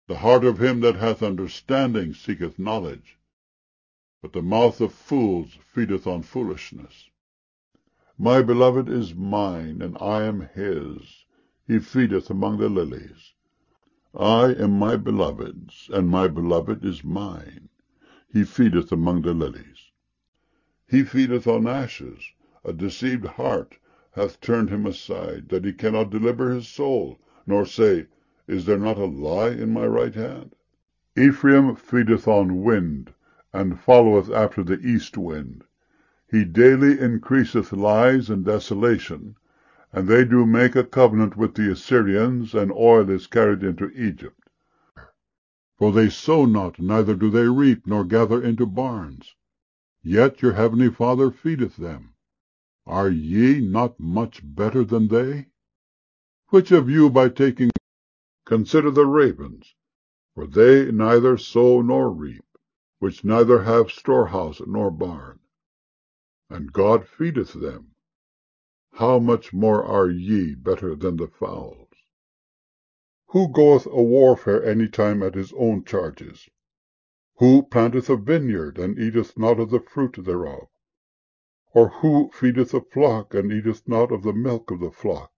The heart of him that hath understanding seeketh knowledge, but the mouth of fools feedeth on foolishness. My beloved is mine, and I am his. He feedeth among the lilies. I am my beloved's, and my beloved is mine. He feedeth among the lilies. He feedeth on ashes. A deceived heart hath turned him aside, that he cannot deliver his soul, nor say, Is there not a lie in my right hand? Ephraim feedeth on wind, and followeth after the east wind. He daily increaseth lies and desolation, and they do make a covenant with the Assyrians, and oil is carried into Egypt. For they sow not, neither do they reap, nor gather into barns. Yet your heavenly Father feedeth them. Are ye not much better than they? Which of you by taking consider the ravens, for they neither sow nor reap, which neither have storehouse nor barn, and God feedeth them. How much more are ye better than the fowls? Who goeth a warfare any time at his own charges? Who planteth a vineyard, and eateth not of the fruit thereof? Or who feedeth a flock, and eateth not of the milk of the flock?